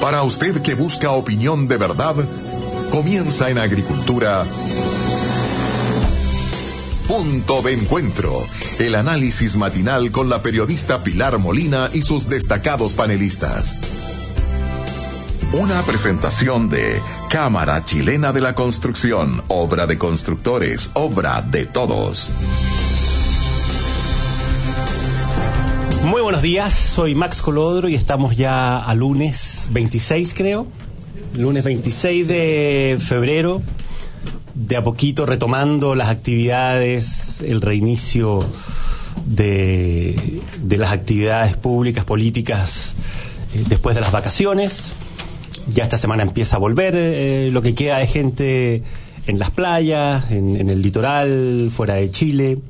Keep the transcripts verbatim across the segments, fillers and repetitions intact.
Para usted que busca opinión de verdad, comienza en Agricultura Punto de Encuentro, el análisis matinal con la periodista Pilar Molina y sus destacados panelistas. Una presentación de Cámara Chilena de la Construcción, obra de constructores, obra de todos. Muy buenos días, soy Max Colodro y estamos ya a lunes veintiséis, creo. Lunes veintiséis de febrero, de a poquito retomando las actividades, el reinicio de, de las actividades públicas, políticas, eh, después de las vacaciones. Ya esta semana empieza a volver, eh, lo que queda es gente en las playas, en, en el litoral, fuera de Chile.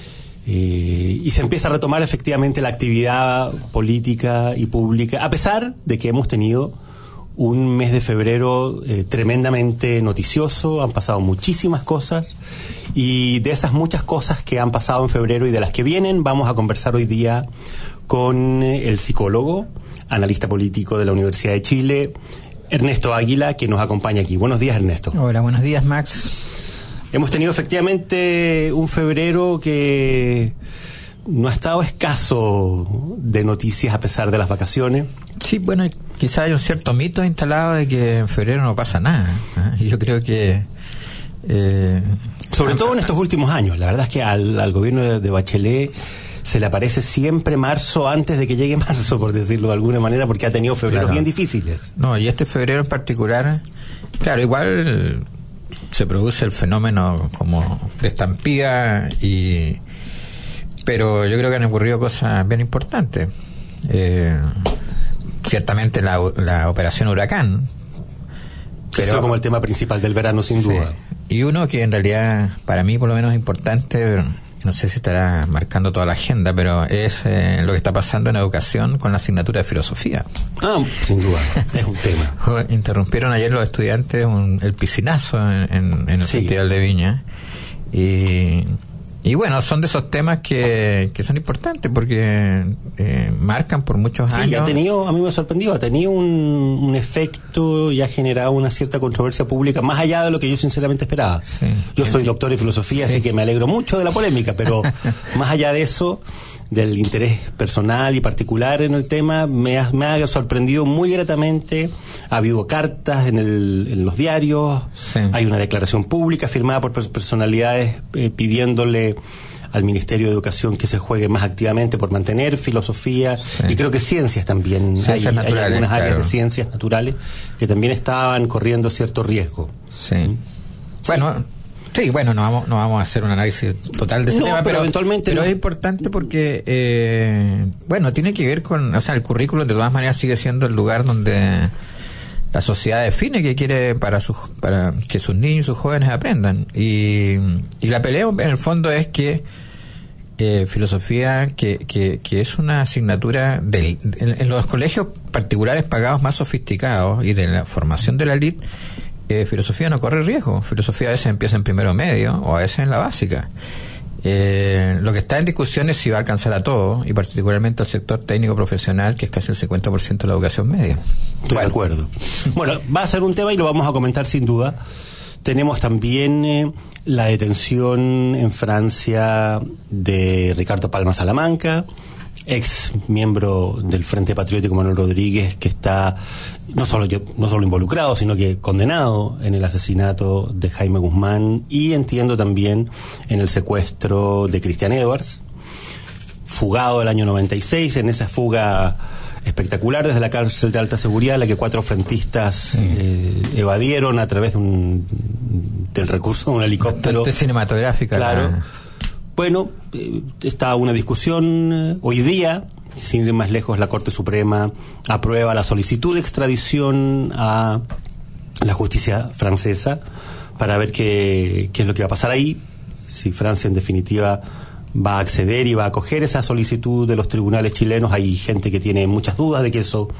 Eh, y se empieza a retomar efectivamente la actividad política y pública, a pesar de que hemos tenido un mes de febrero eh, tremendamente noticioso. Han pasado muchísimas cosas, y de esas muchas cosas que han pasado en febrero y de las que vienen, vamos a conversar hoy día con el psicólogo, analista político de la Universidad de Chile, Ernesto Águila, que nos acompaña aquí. Buenos días, Ernesto. Hola, buenos días, Max. Hemos tenido efectivamente un febrero que no ha estado escaso de noticias a pesar de las vacaciones. Sí, bueno, quizá hay un cierto mito instalado de que en febrero no pasa nada, ¿eh? Yo creo que... Eh, Sobre todo en estos últimos años. La verdad es que al, al gobierno de Bachelet se le aparece siempre marzo antes de que llegue marzo, por decirlo de alguna manera, porque ha tenido febreros claro. bien difíciles. No, y este febrero en particular, claro, igual se produce el fenómeno como de estampida, y pero yo creo que han ocurrido cosas bien importantes. Eh, ciertamente la, la operación Huracán, pero eso como el tema principal del verano, sin sí. duda. Y uno que en realidad para mí por lo menos es importante, no sé si estará marcando toda la agenda, pero es eh, lo que está pasando en educación con la asignatura de filosofía. Ah, sin duda, es un tema. Interrumpieron ayer los estudiantes un, el piscinazo en, en, en el sí. Festival de Viña, y, y bueno, son de esos temas que, que son importantes porque eh, marcan por muchos sí, años. Ha tenido, a mí me ha sorprendido, ha tenido un, un efecto y ha generado una cierta controversia pública más allá de lo que yo sinceramente esperaba. Sí. Yo soy doctor en filosofía, sí. así que me alegro mucho de la polémica, pero más allá de eso, del interés personal y particular en el tema, me ha, me ha sorprendido muy gratamente. Ha habido cartas en, el, en los diarios, sí. Hay una declaración pública firmada por personalidades eh, pidiéndole al Ministerio de Educación que se juegue más activamente por mantener filosofía, sí. Y creo que ciencias también. Ciencias hay, hay algunas áreas claro. de ciencias naturales que también estaban corriendo cierto riesgo. Sí. ¿Mm? Bueno... Sí. Sí, bueno, no vamos, no vamos a hacer un análisis total de ese no, tema, pero, pero eventualmente pero no. Es importante porque, eh, bueno, tiene que ver con, o sea, el currículum de todas maneras sigue siendo el lugar donde la sociedad define qué quiere para sus, para que sus niños y sus jóvenes aprendan, y, y la pelea en el fondo es que eh, filosofía, que, que, que es una asignatura del, en, en los colegios particulares pagados más sofisticados y de la formación de la elite. Eh, filosofía no corre riesgo. Filosofía a veces empieza en primero medio o a veces en la básica. Eh, lo que está en discusión es si va a alcanzar a todos, y particularmente al sector técnico profesional, que es casi el cincuenta por ciento de la educación media. Estoy bueno. de acuerdo. Bueno, va a ser un tema y lo vamos a comentar sin duda. Tenemos también eh, la detención en Francia de Ricardo Palma Salamanca, ex miembro del Frente Patriótico Manuel Rodríguez, que está no solo no solo involucrado, sino que condenado en el asesinato de Jaime Guzmán, y entiendo también en el secuestro de Christian Edwards, fugado el año noventa y seis, en esa fuga espectacular desde la cárcel de alta seguridad, en la que cuatro frentistas sí. eh, evadieron a través de un, del recurso de un helicóptero. Bastante cinematográfica. Claro. La... Bueno, eh, está una discusión eh, hoy día, sin ir más lejos, la Corte Suprema aprueba la solicitud de extradición a la justicia francesa para ver qué, qué es lo que va a pasar ahí, si Francia en definitiva va a acceder y va a acoger esa solicitud de los tribunales chilenos. Hay gente que tiene muchas dudas de que eso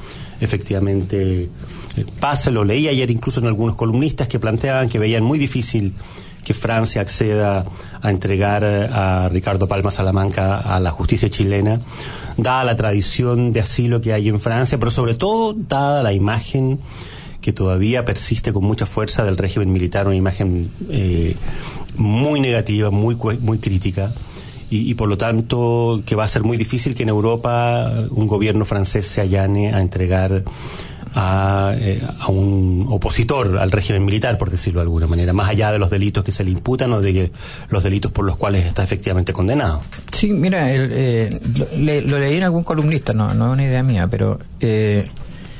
efectivamente eh, pase. Lo leí ayer incluso en algunos columnistas que planteaban que veían muy difícil que Francia acceda a entregar a Ricardo Palma Salamanca a la justicia chilena, dada la tradición de asilo que hay en Francia, pero sobre todo dada la imagen que todavía persiste con mucha fuerza del régimen militar, una imagen eh, muy negativa, muy, muy crítica. Y, y por lo tanto que va a ser muy difícil que en Europa un gobierno francés se allane a entregar a, eh, a un opositor al régimen militar, por decirlo de alguna manera, más allá de los delitos que se le imputan o de los delitos por los cuales está efectivamente condenado. Sí, mira, el, eh, lo, le, lo leí en algún columnista, no, no es una idea mía, pero eh,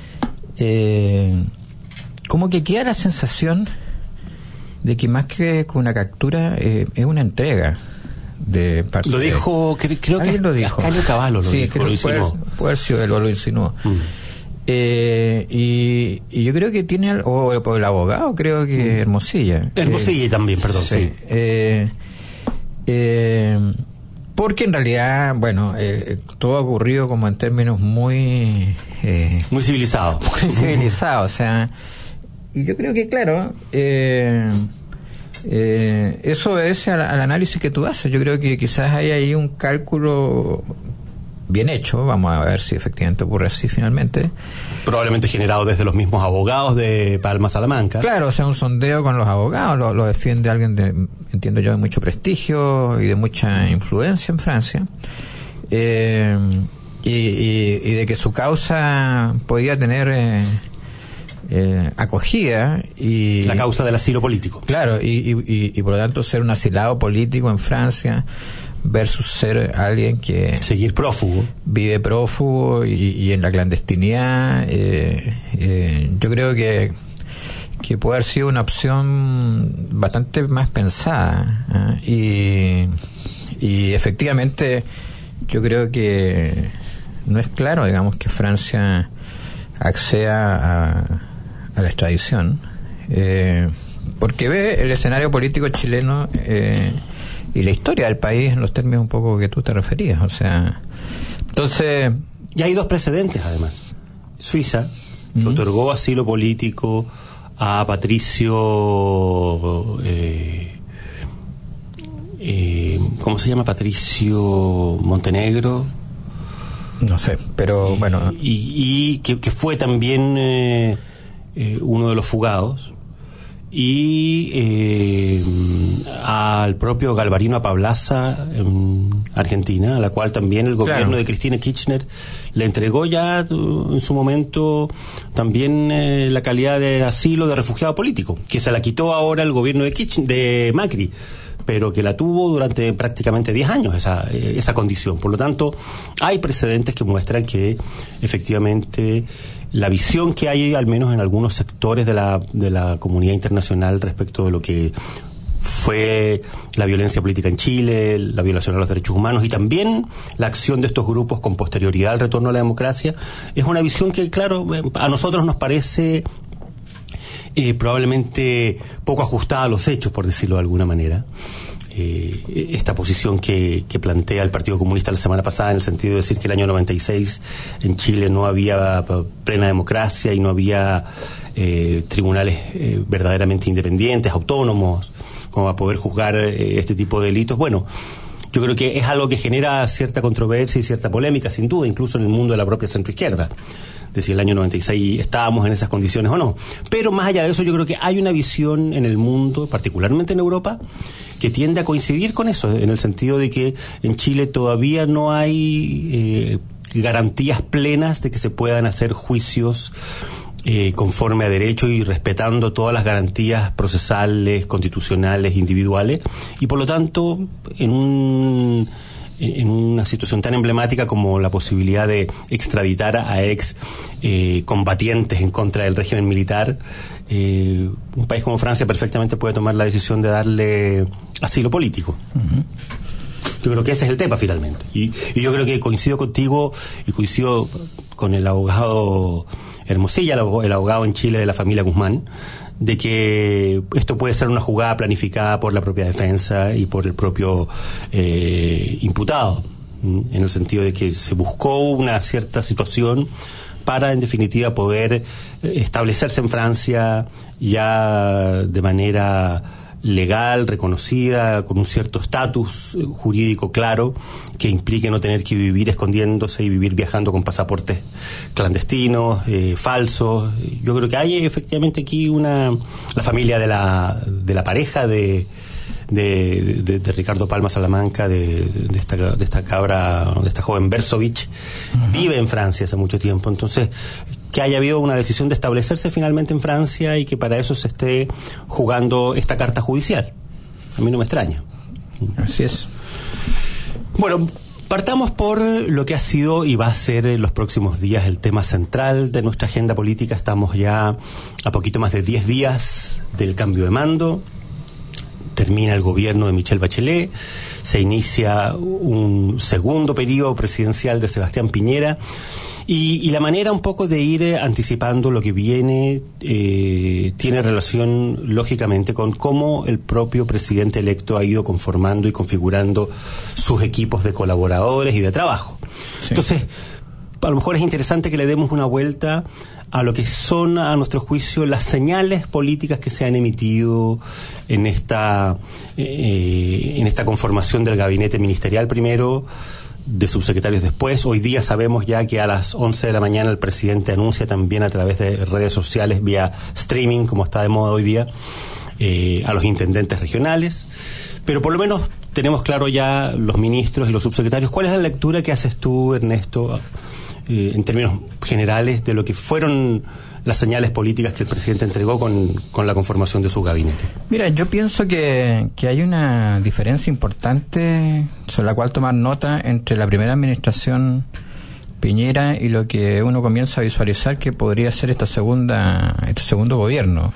eh, como que queda la sensación de que más que una captura eh, es una entrega. De parte lo dijo, de, cre, creo que lo dijo. Ascanio Cavallo lo sí, dijo, creo lo que puede, puede haber sido él, lo insinuó. Mm. Eh, y, y yo creo que tiene, o el, el abogado, creo que mm. Hermosilla. Hermosilla eh, también, perdón. Sí. sí. Eh, eh, porque en realidad, bueno, eh, todo ha ocurrido como en términos muy... Eh, muy civilizados. Muy civilizados, o sea... Y yo creo que, claro... Eh, Eh, eso es al, al análisis que tú haces. Yo creo que quizás hay ahí un cálculo bien hecho. Vamos a ver si efectivamente ocurre así finalmente. Probablemente generado desde los mismos abogados de Palma Salamanca. Claro, o sea, un sondeo con los abogados. Lo, lo defiende alguien de, entiendo yo, de mucho prestigio y de mucha influencia en Francia. Eh, y, y, y de que su causa podía tener... Eh, Eh, acogida y la causa del asilo político, claro, y, y, y, y por lo tanto ser un asilado político en Francia versus ser alguien que seguir prófugo vive prófugo y, y en la clandestinidad. eh, eh, yo creo que que puede haber sido una opción bastante más pensada, ¿eh? y y efectivamente yo creo que no es claro, digamos, que Francia acceda a a la extradición, eh, porque ve el escenario político chileno eh, y la historia del país en los términos un poco que tú te referías, o sea, entonces... Y hay dos precedentes, además. Suiza, que uh-huh. otorgó asilo político a Patricio... Eh, eh, ¿cómo se llama? Patricio Montenegro. No sé, pero eh, bueno... Y, y que, que fue también... Eh, Eh, uno de los fugados, y eh, al propio Galvarino Apablaza en Argentina, a la cual también el gobierno claro. de Cristina Kirchner le entregó ya en su momento también eh, la calidad de asilo de refugiado político, que se la quitó ahora el gobierno de, Kirchner, de Macri, pero que la tuvo durante prácticamente diez años esa, esa condición. Por lo tanto, hay precedentes que muestran que efectivamente la visión que hay, al menos en algunos sectores de la, de la comunidad internacional respecto de lo que fue la violencia política en Chile, la violación a los derechos humanos y también la acción de estos grupos con posterioridad al retorno a la democracia, es una visión que, claro, a nosotros nos parece eh, probablemente poco ajustada a los hechos, por decirlo de alguna manera. Eh, esta posición que, que plantea el Partido Comunista la semana pasada, en el sentido de decir que el año noventa y seis en Chile no había plena democracia y no había eh, tribunales eh, verdaderamente independientes, autónomos, como para poder juzgar eh, este tipo de delitos. Bueno, yo creo que es algo que genera cierta controversia y cierta polémica, sin duda, incluso en el mundo de la propia centroizquierda, de si el año noventa y seis estábamos en esas condiciones o no. Pero más allá de eso, yo creo que hay una visión en el mundo, particularmente en Europa, que tiende a coincidir con eso, en el sentido de que en Chile todavía no hay eh, garantías plenas de que se puedan hacer juicios eh, conforme a derecho y respetando todas las garantías procesales, constitucionales, individuales, y por lo tanto, en un en una situación tan emblemática como la posibilidad de extraditar a ex eh, combatientes en contra del régimen militar, eh, un país como Francia perfectamente puede tomar la decisión de darle asilo político. Uh-huh. Yo creo que ese es el tema finalmente, y, y yo creo que coincido contigo y coincido con el abogado Hermosilla, el abogado en Chile de la familia Guzmán, de que esto puede ser una jugada planificada por la propia defensa y por el propio eh, imputado, en el sentido de que se buscó una cierta situación para, en definitiva, poder establecerse en Francia ya de manera legal, reconocida, con un cierto estatus jurídico claro, que implique no tener que vivir escondiéndose y vivir viajando con pasaportes clandestinos, eh, falsos. Yo creo que hay efectivamente aquí una la familia de la de la pareja de de, de, de Ricardo Palma Salamanca, de, de esta de esta cabra, de esta joven Bersovich, uh-huh. vive en Francia hace mucho tiempo. Entonces, que haya habido una decisión de establecerse finalmente en Francia y que para eso se esté jugando esta carta judicial. A mí no me extraña. Así es. Bueno, partamos por lo que ha sido y va a ser en los próximos días el tema central de nuestra agenda política. Estamos ya a poquito más de diez días del cambio de mando. Termina el gobierno de Michelle Bachelet, se inicia un segundo periodo presidencial de Sebastián Piñera y, y la manera un poco de ir anticipando lo que viene eh, tiene relación lógicamente con cómo el propio presidente electo ha ido conformando y configurando sus equipos de colaboradores y de trabajo. Sí. Entonces, a lo mejor es interesante que le demos una vuelta a lo que son, a nuestro juicio, las señales políticas que se han emitido en esta eh, en esta conformación del gabinete ministerial primero, de subsecretarios después. Hoy día sabemos ya que a las once de la mañana el presidente anuncia también a través de redes sociales, vía streaming, como está de moda hoy día, eh, a los intendentes regionales. Pero por lo menos tenemos claro ya los ministros y los subsecretarios. ¿Cuál es la lectura que haces tú, Ernesto, eh, en términos generales, de lo que fueron las señales políticas que el presidente entregó con, con la conformación de su gabinete? Mira, yo pienso que, que hay una diferencia importante sobre la cual tomar nota entre la primera administración Piñera y lo que uno comienza a visualizar que podría ser esta segunda, este segundo gobierno.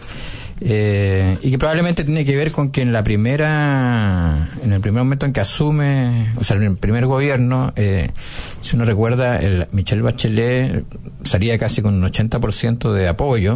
Eh, y que probablemente tiene que ver con que en la primera, en el primer momento en que asume, o sea, en el primer gobierno, eh, si uno recuerda, el Michelle Bachelet salía casi con un ochenta por ciento de apoyo,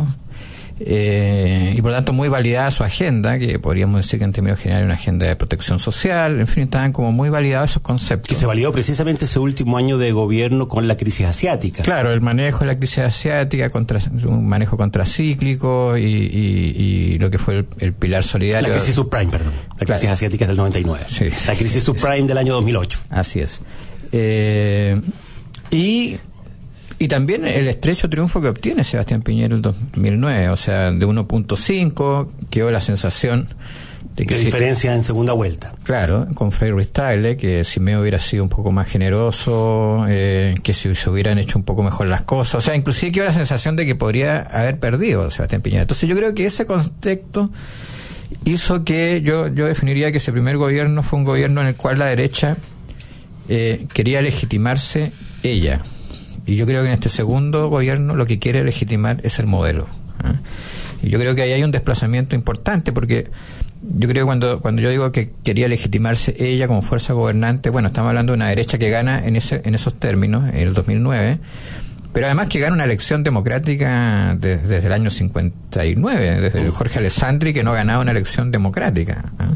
eh, y por lo tanto muy validada su agenda, que podríamos decir que en términos generales una agenda de protección social, en fin, estaban como muy validados esos conceptos. Que se validó precisamente ese último año de gobierno con la crisis asiática. Claro, el manejo de la crisis asiática, contra, un manejo contracíclico y, y, y lo que fue el, el pilar solidario. La crisis subprime, perdón. La crisis claro. asiática es del noventa y nueve. Sí. La crisis subprime del año dos mil ocho. Así es. Eh, y... Y también el estrecho triunfo que obtiene Sebastián Piñera en el dos mil nueve, o sea, de uno punto cinco, quedó la sensación de que... ¿Qué diferencia en segunda vuelta? Claro, con Frei Ruiz-Tagle, que si me hubiera sido un poco más generoso, eh, que si se hubieran hecho un poco mejor las cosas, o sea, inclusive quedó la sensación de que podría haber perdido Sebastián Piñera. Entonces yo creo que ese contexto hizo que yo, yo definiría que ese primer gobierno fue un gobierno en el cual la derecha eh, quería legitimarse ella. Y yo creo que en este segundo gobierno lo que quiere legitimar es el modelo. ¿eh? Y yo creo que ahí hay un desplazamiento importante, porque yo creo que cuando, cuando yo digo que quería legitimarse ella como fuerza gobernante, bueno, estamos hablando de una derecha que gana en ese en esos términos, en el dos mil nueve, pero además que gana una elección democrática de, desde el año cincuenta y nueve, desde Jorge Alessandri, que no ganaba una elección democrática. ¿eh?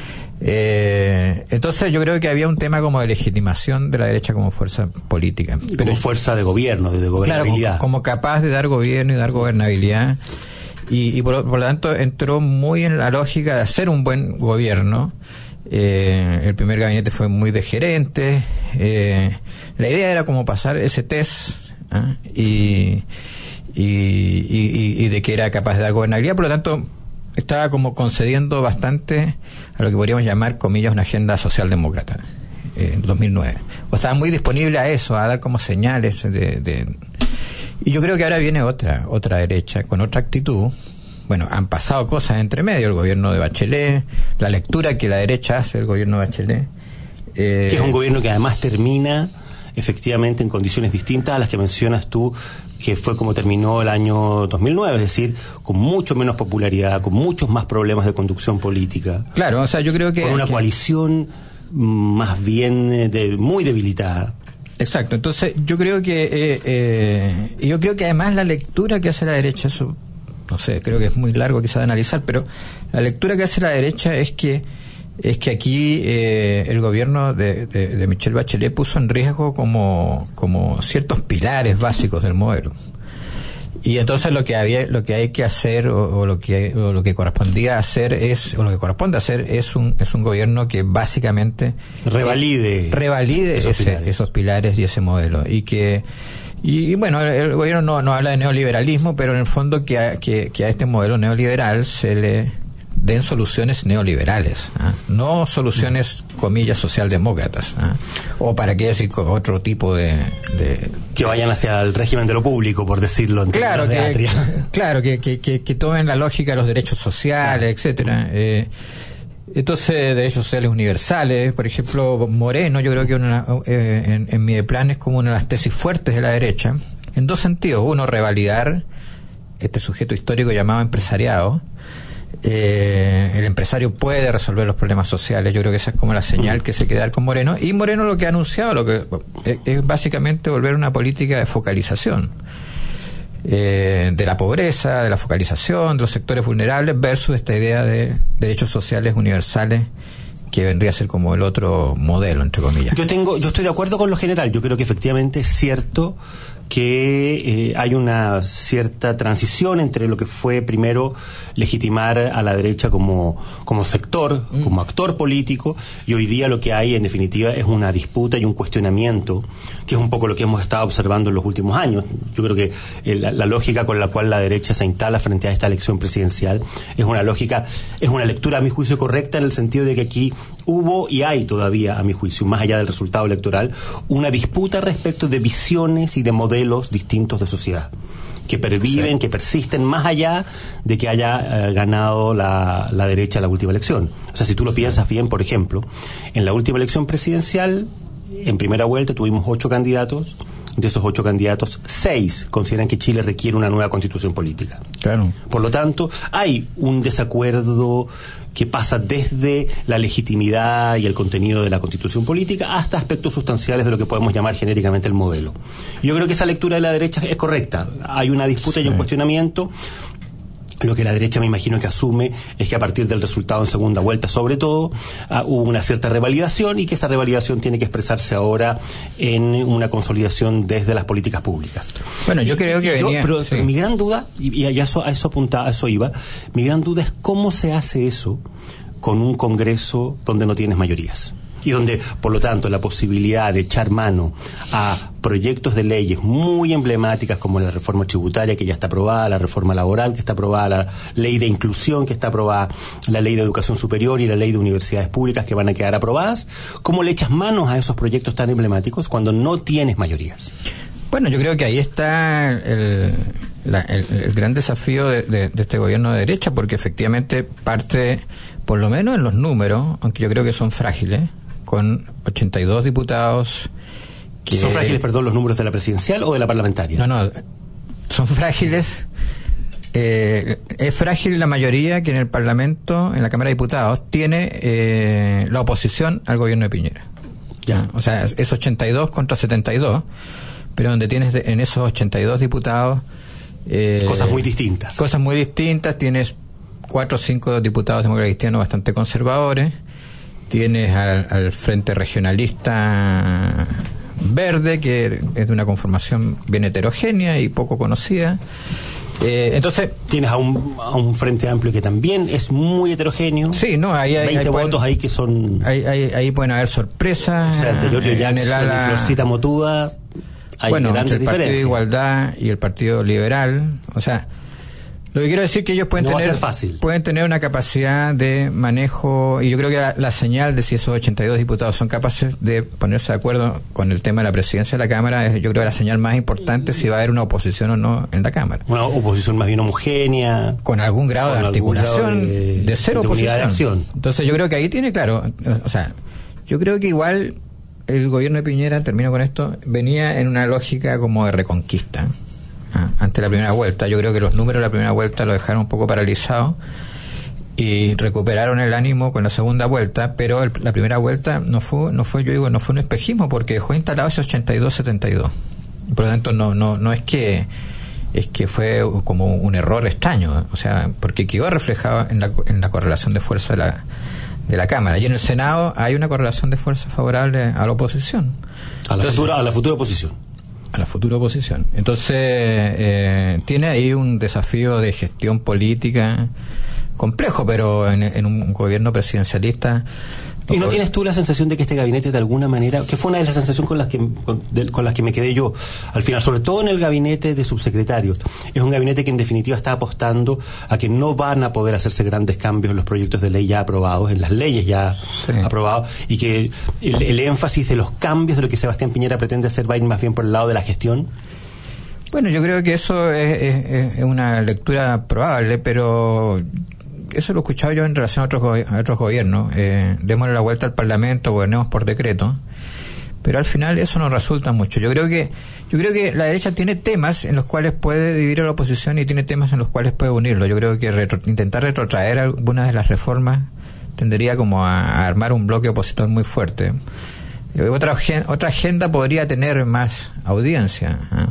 Eh, entonces yo creo que había un tema como de legitimación de la derecha como fuerza política, como pero, fuerza de gobierno, de gobernabilidad, claro, como, como capaz de dar gobierno y dar gobernabilidad, y, y por, por lo tanto entró muy en la lógica de hacer un buen gobierno. Eh, el primer gabinete fue muy de gerente, eh, la idea era como pasar ese test, ¿eh? y, y, y, y de que era capaz de dar gobernabilidad, por lo tanto estaba como concediendo bastante a lo que podríamos llamar, comillas, una agenda socialdemócrata eh, en dos mil nueve. O estaba muy disponible a eso, a dar como señales de, de... Y yo creo que ahora viene otra, otra derecha, con otra actitud. Bueno, han pasado cosas entre medio, el gobierno de Bachelet, la lectura que la derecha hace del gobierno de Bachelet. Eh, que es un gobierno que además termina efectivamente en condiciones distintas a las que mencionas tú, que fue como terminó el año dos mil nueve, es decir, con mucho menos popularidad, con muchos más problemas de conducción política. Claro, o sea, yo creo que... Con una que... coalición más bien de, muy debilitada. Exacto, entonces yo creo que... Eh, eh, yo creo que además la lectura que hace la derecha, eso, no sé, creo que es muy largo quizá de analizar, pero la lectura que hace la derecha es que es que aquí eh, el gobierno de, de, de Michelle Bachelet puso en riesgo como, como ciertos pilares básicos del modelo. Y entonces lo que había, lo que hay que hacer o, o lo que o lo que correspondía hacer es o lo que corresponde hacer es un es un gobierno que básicamente revalide eh, revalide esos, ese, pilares. esos pilares y ese modelo y que y, y bueno el, el gobierno no, no habla de neoliberalismo, pero en el fondo que a, que, que a este modelo neoliberal se le den soluciones neoliberales, ¿eh? No soluciones, comillas, socialdemócratas, ¿eh? O para qué decir otro tipo de, de que vayan hacia el régimen de lo público, por decirlo en claro términos que, de atria. Claro, que, que, que, que tomen la lógica de los derechos sociales, claro. etcétera. Eh, entonces, derechos sociales universales, por ejemplo, Moreno, yo creo que una, eh, en, en mi plan es como una de las tesis fuertes de la derecha, en dos sentidos. Uno, revalidar este sujeto histórico llamado empresariado. Eh, el empresario puede resolver los problemas sociales. Yo creo que esa es como la señal que se quiere dar con Moreno. Y Moreno lo que ha anunciado lo que es, es básicamente volver a una política de focalización eh, de la pobreza, de la focalización de los sectores vulnerables versus esta idea de derechos sociales universales que vendría a ser como el otro modelo, entre comillas. Yo tengo, yo estoy de acuerdo con lo general. Yo creo que efectivamente es cierto que eh, hay una cierta transición entre lo que fue primero legitimar a la derecha como, como sector, mm. como actor político, y hoy día lo que hay en definitiva es una disputa y un cuestionamiento, que es un poco lo que hemos estado observando en los últimos años. Yo creo que eh, la, la lógica con la cual la derecha se instala frente a esta elección presidencial es una lógica, es una lectura a mi juicio correcta, en el sentido de que aquí hubo y hay todavía, a mi juicio, más allá del resultado electoral, una disputa respecto de visiones y de modelos distintos de sociedad que perviven, sí. que persisten más allá de que haya eh, ganado la, la derecha la última elección. O sea, si tú lo piensas bien, por ejemplo, en la última elección presidencial, en primera vuelta tuvimos ocho candidatos. De esos ocho candidatos, seis consideran que Chile requiere una nueva constitución política. Claro. Por lo tanto, hay un desacuerdo que pasa desde la legitimidad y el contenido de la constitución política hasta aspectos sustanciales de lo que podemos llamar genéricamente el modelo. Yo creo que esa lectura de la derecha es correcta. Hay una disputa sí. y un cuestionamiento. Lo que la derecha me imagino que asume es que a partir del resultado en segunda vuelta, sobre todo, uh, hubo una cierta revalidación y que esa revalidación tiene que expresarse ahora en una consolidación desde las políticas públicas. Bueno, yo creo que yo, venía... Pero, sí. pero mi gran duda, y, y a, eso, a eso apuntaba, a eso iba, mi gran duda es cómo se hace eso con un Congreso donde no tienes mayorías. Y donde, por lo tanto, la posibilidad de echar mano a proyectos de leyes muy emblemáticas como la reforma tributaria que ya está aprobada, la reforma laboral que está aprobada, la ley de inclusión que está aprobada, la ley de educación superior y la ley de universidades públicas que van a quedar aprobadas, ¿cómo le echas manos a esos proyectos tan emblemáticos cuando no tienes mayorías? Bueno, yo creo que ahí está el, la, el, el gran desafío de, de, de este gobierno de derecha, porque efectivamente parte, por lo menos en los números, aunque yo creo que son frágiles, con ochenta y dos diputados que... ¿Son frágiles, perdón, los números de la presidencial o de la parlamentaria? No, no, son frágiles. Eh, es frágil la mayoría que en el Parlamento, en la Cámara de Diputados, tiene eh, la oposición al gobierno de Piñera. Ya. O sea, es ochenta y dos contra setenta y dos, pero donde tienes en esos ochenta y dos diputados... Eh, cosas muy distintas. Cosas muy distintas. Tienes cuatro o cinco diputados demócratas cristianos bastante conservadores. Tienes al, al Frente Regionalista Verde, que es de una conformación bien heterogénea y poco conocida. Eh, entonces tienes a un, a un Frente Amplio que también es muy heterogéneo. Sí, no, ahí hay veinte votos ahí que son... Ahí, ahí, ahí pueden haber sorpresas. O sea, entre Giorgio Jackson el ala, y Florcita Motuda hay bueno, grandes entre el diferencias. Partido de Igualdad y el Partido Liberal. O sea, lo que quiero decir es que ellos pueden no tener pueden tener una capacidad de manejo, y yo creo que la, la señal de si esos ochenta y dos diputados son capaces de ponerse de acuerdo con el tema de la presidencia de la Cámara, es yo creo que la señal más importante si va a haber una oposición o no en la Cámara. Una oposición más bien homogénea, con algún grado de articulación, grado de, de cero de oposición. De acción. Entonces yo creo que ahí tiene claro, o sea, yo creo que igual el gobierno de Piñera, termino con esto, venía en una lógica como de reconquista. Ah, ante la primera vuelta, yo creo que los números de la primera vuelta lo dejaron un poco paralizado y recuperaron el ánimo con la segunda vuelta, pero el, la primera vuelta no fue, no fue, yo digo, no fue un espejismo, porque dejó instalado ese ochenta y dos setenta y dos. Por lo tanto, no, no, no es que es que fue como un error extraño, o sea, porque quedó reflejado en la, en la correlación de fuerza de la de la Cámara, y en el Senado hay una correlación de fuerza favorable a la oposición. A la, Entonces, futura, a la futura oposición. a la futura oposición. Entonces, eh, tiene ahí un desafío de gestión política complejo, pero en, en un gobierno presidencialista. ¿Y no tienes tú la sensación de que este gabinete de alguna manera, que fue una de las sensaciones con las que con, de, con las que me quedé yo al final, sobre todo en el gabinete de subsecretarios, es un gabinete que en definitiva está apostando a que no van a poder hacerse grandes cambios en los proyectos de ley ya aprobados, en las leyes ya sí. aprobados, y que el, el énfasis de los cambios de lo que Sebastián Piñera pretende hacer va a ir más bien por el lado de la gestión? Bueno, yo creo que eso es, es, es una lectura probable, pero eso lo he escuchado yo en relación a otros, go- a otros gobiernos. Eh, démosle la vuelta al Parlamento, gobernemos por decreto, pero al final eso no resulta mucho. Yo creo que yo creo que la derecha tiene temas en los cuales puede dividir a la oposición y tiene temas en los cuales puede unirlo. Yo creo que retro- intentar retrotraer algunas de las reformas tendería como a, a armar un bloque opositor muy fuerte. Eh, otra, otra agenda podría tener más audiencia, ¿eh?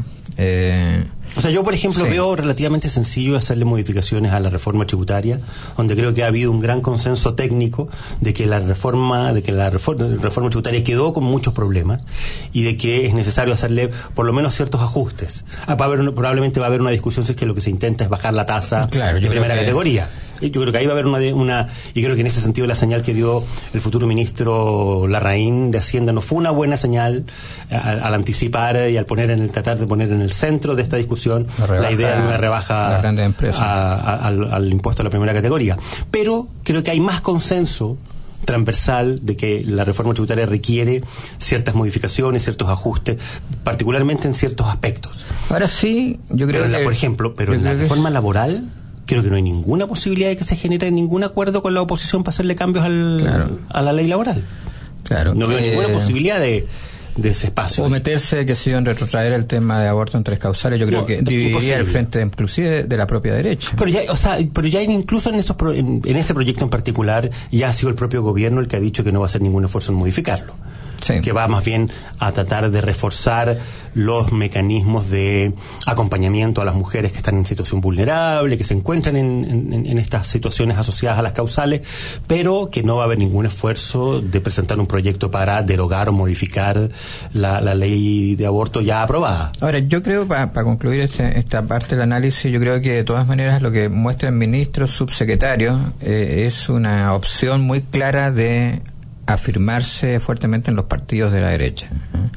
Eh, o sea, yo por ejemplo sí. veo relativamente sencillo hacerle modificaciones a la reforma tributaria, donde creo que ha habido un gran consenso técnico de que la reforma de que la reforma, reforma tributaria quedó con muchos problemas y de que es necesario hacerle por lo menos ciertos ajustes. Ah, va a haber una, probablemente va a haber una discusión si es que lo que se intenta es bajar la tasa claro, de primera que... categoría. Yo creo que ahí va a haber una, una y creo que en ese sentido la señal que dio el futuro ministro Larraín de Hacienda no fue una buena señal al, al anticipar y al poner en el tratar de poner en el centro de esta discusión la, rebaja, la idea de una rebaja a, a, al, al impuesto a la primera categoría. Pero creo que hay más consenso transversal de que la reforma tributaria requiere ciertas modificaciones, ciertos ajustes, particularmente en ciertos aspectos. Ahora sí, yo creo pero que... La, por ejemplo, pero en la reforma es... laboral creo que no hay ninguna posibilidad de que se genere ningún acuerdo con la oposición para hacerle cambios al, claro. a la ley laboral. Claro. No veo eh, ninguna posibilidad de, de ese espacio. O meterse, que si en retrotraer el tema de aborto en tres causales, yo creo no, que dividiría imposible. El frente inclusive de la propia derecha. Pero ya, o sea, pero ya incluso en estos pro, en, en este proyecto en particular ya ha sido el propio gobierno el que ha dicho que no va a hacer ningún esfuerzo en modificarlo. Sí. Que va más bien a tratar de reforzar los mecanismos de acompañamiento a las mujeres que están en situación vulnerable, que se encuentran en, en, en estas situaciones asociadas a las causales, pero que no va a haber ningún esfuerzo de presentar un proyecto para derogar o modificar la, la ley de aborto ya aprobada. Ahora, yo creo, para pa concluir este, esta parte del análisis, yo creo que de todas maneras lo que muestran ministros, subsecretarios, eh, es una opción muy clara de afirmarse fuertemente en los partidos de la derecha.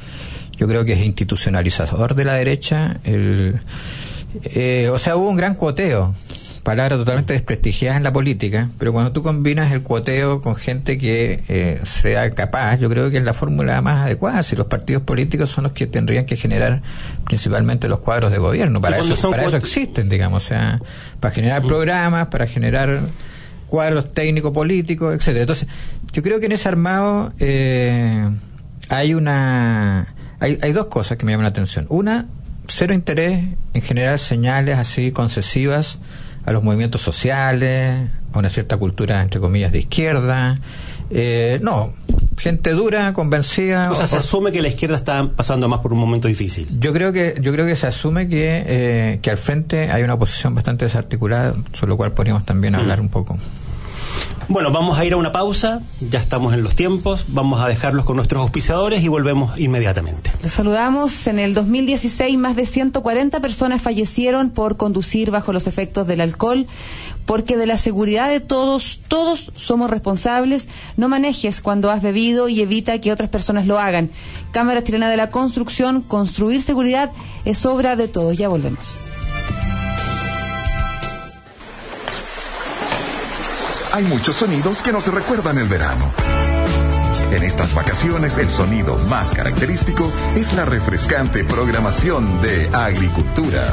Yo creo que es institucionalizador de la derecha. El, eh, o sea, hubo un gran cuoteo, palabra totalmente desprestigiada en la política, pero cuando tú combinas el cuoteo con gente que eh, sea capaz, yo creo que es la fórmula más adecuada. Si los partidos políticos son los que tendrían que generar principalmente los cuadros de gobierno, para sí, eso para eso existen, digamos, o sea, para generar programas, para generar cuadros técnico-políticos, etcétera. Entonces, yo creo que en ese armado eh, hay una hay, hay dos cosas que me llaman la atención. Una, cero interés en generar señales así concesivas a los movimientos sociales, a una cierta cultura, entre comillas, de izquierda. Eh, no, gente dura, convencida. O sea, o, se asume que la izquierda está pasando más por un momento difícil. Yo creo que yo creo que se asume que eh, que al frente hay una oposición bastante desarticulada, sobre lo cual podríamos también hablar mm. un poco. Bueno, vamos a ir a una pausa, ya estamos en los tiempos, vamos a dejarlos con nuestros auspiciadores y volvemos inmediatamente. Los saludamos. En el dos mil dieciséis más de ciento cuarenta personas fallecieron por conducir bajo los efectos del alcohol, porque de la seguridad de todos, todos somos responsables. No manejes cuando has bebido y evita que otras personas lo hagan. Cámara Chilena de la Construcción, construir seguridad es obra de todos. Ya volvemos. Hay muchos sonidos que nos recuerdan el verano. En estas vacaciones, el sonido más característico es la refrescante programación de agricultura.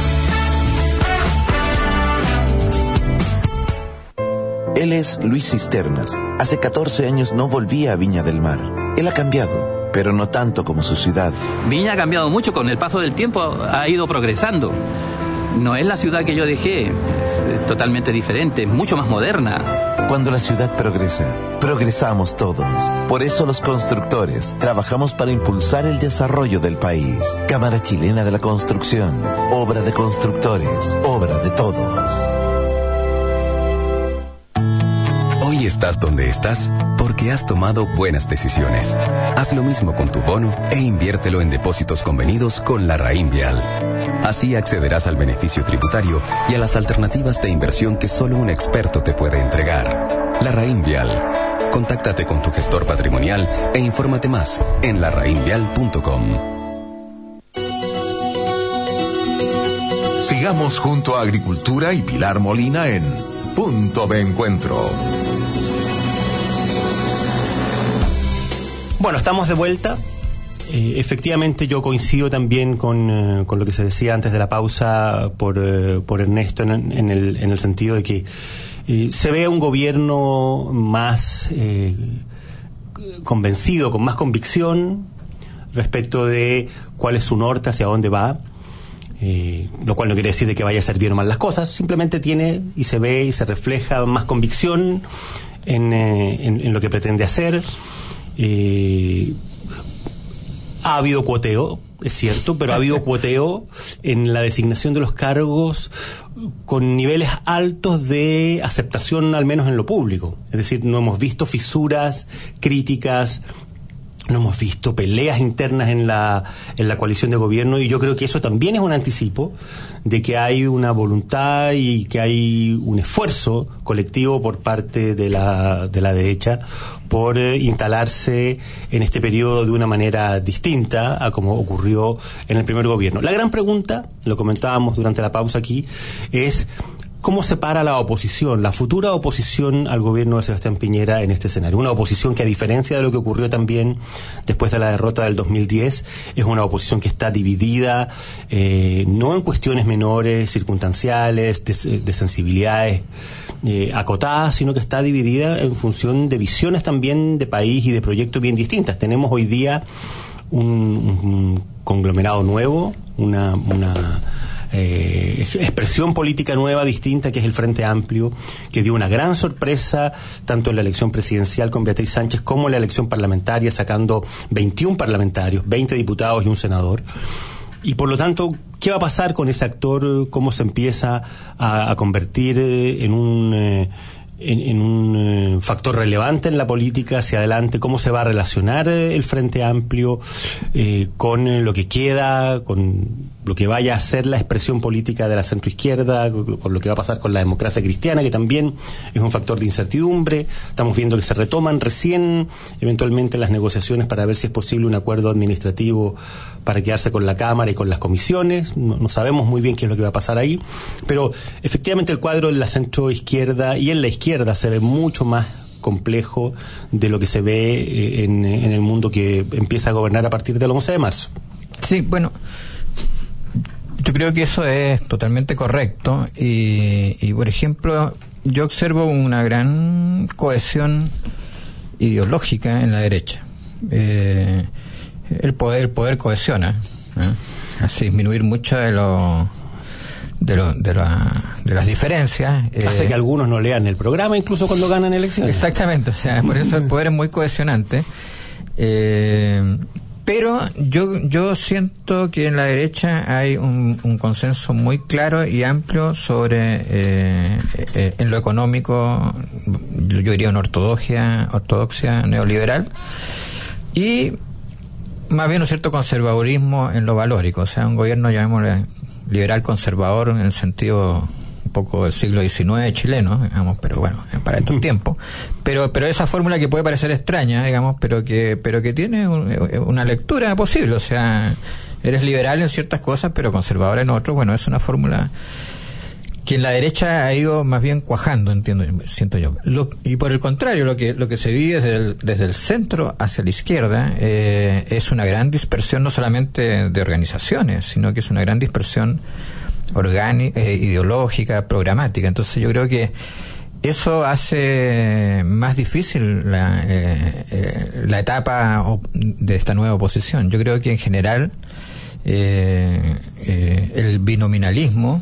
Él es Luis Cisternas. Hace catorce años no volvía a Viña del Mar. Él ha cambiado, pero no tanto como su ciudad. Viña ha cambiado mucho, con el paso del tiempo ha ido progresando. No es la ciudad que yo dejé, es totalmente diferente, es mucho más moderna. Cuando la ciudad progresa, progresamos todos. Por eso los constructores trabajamos para impulsar el desarrollo del país. Cámara Chilena de la Construcción, obra de constructores, obra de todos. Hoy estás donde estás porque has tomado buenas decisiones. Haz lo mismo con tu bono e inviértelo en depósitos convenidos con Larraín Vial. Así accederás al beneficio tributario y a las alternativas de inversión que solo un experto te puede entregar. Larraín Vial. Contáctate con tu gestor patrimonial e infórmate más en larraín vial punto com. Sigamos junto a Agricultura y Pilar Molina en Punto de Encuentro. Bueno, estamos de vuelta. Eh, efectivamente, yo coincido también con, eh, con lo que se decía antes de la pausa por, eh, por Ernesto en, en, el, en el sentido de que eh, se ve un gobierno más eh, convencido, con más convicción respecto de cuál es su norte, hacia dónde va. Eh, lo cual no quiere decir de que vaya a hacer bien o mal las cosas, simplemente tiene y se ve y se refleja más convicción en, eh, en, en lo que pretende hacer. Eh, ha habido cuoteo, es cierto, pero ha habido cuoteo en la designación de los cargos con niveles altos de aceptación, al menos en lo público. Es decir, no hemos visto fisuras, críticas, no hemos visto peleas internas en la, en la coalición de gobierno, y yo creo que eso también es un anticipo de que hay una voluntad y que hay un esfuerzo colectivo por parte de la, de la derecha por eh, instalarse en este periodo de una manera distinta a como ocurrió en el primer gobierno. La gran pregunta, lo comentábamos durante la pausa aquí, es ¿cómo se para la oposición, la futura oposición al gobierno de Sebastián Piñera en este escenario? Una oposición que, a diferencia de lo que ocurrió también después de la derrota del dos mil diez, es una oposición que está dividida, eh, no en cuestiones menores, circunstanciales, de, de sensibilidades eh, acotadas, sino que está dividida en función de visiones también de país y de proyectos bien distintas. Tenemos hoy día un, un conglomerado nuevo, una... una Eh, expresión política nueva, distinta, que es el Frente Amplio, que dio una gran sorpresa tanto en la elección presidencial con Beatriz Sánchez como en la elección parlamentaria, sacando veintiún parlamentarios, veinte diputados y un senador. Y por lo tanto, ¿qué va a pasar con ese actor? ¿Cómo se empieza a, a convertir en un... Eh, En, en un eh, factor relevante en la política hacia adelante? ¿Cómo se va a relacionar eh, el Frente Amplio eh, con eh, lo que queda, con lo que vaya a ser la expresión política de la centroizquierda, con, con lo que va a pasar con la democracia cristiana, que también es un factor de incertidumbre? Estamos viendo que se retoman recién eventualmente las negociaciones para ver si es posible un acuerdo administrativo para quedarse con la Cámara y con las comisiones. No, no sabemos muy bien qué es lo que va a pasar ahí, pero efectivamente el cuadro en la centroizquierda y en la izquierda se ve mucho más complejo de lo que se ve en, en el mundo que empieza a gobernar a partir del once de marzo. Sí, bueno, yo creo que eso es totalmente correcto y, y por ejemplo, yo observo una gran cohesión ideológica en la derecha. Eh, el poder el poder cohesiona, ¿eh? Hace disminuir mucho de lo de lo, de, la, de las diferencias. Hace eh, que algunos no lean el programa incluso cuando ganan elecciones. Exactamente, o sea, por eso el poder es muy cohesionante. Eh, pero yo yo siento que en la derecha hay un, un consenso muy claro y amplio sobre eh, eh, en lo económico, yo, yo diría una ortodoxia ortodoxia neoliberal, y más bien un cierto conservadurismo en lo valórico, o sea, un gobierno, llamémosle liberal conservador en el sentido un poco del siglo diecinueve chileno, digamos, pero bueno, para estos tiempos. Pero pero esa fórmula que puede parecer extraña, digamos, pero que pero que tiene un, una lectura posible, o sea, eres liberal en ciertas cosas, pero conservador en otras. Bueno, es una fórmula que en la derecha ha ido más bien cuajando, entiendo, siento yo. Lo, y por el contrario, lo que lo que se vive desde el, desde el centro hacia la izquierda eh, es una gran dispersión, no solamente de organizaciones, sino que es una gran dispersión orgánica, eh, ideológica, programática. Entonces yo creo que eso hace más difícil la, eh, eh, la etapa de esta nueva oposición. Yo creo que en general eh, eh, el binominalismo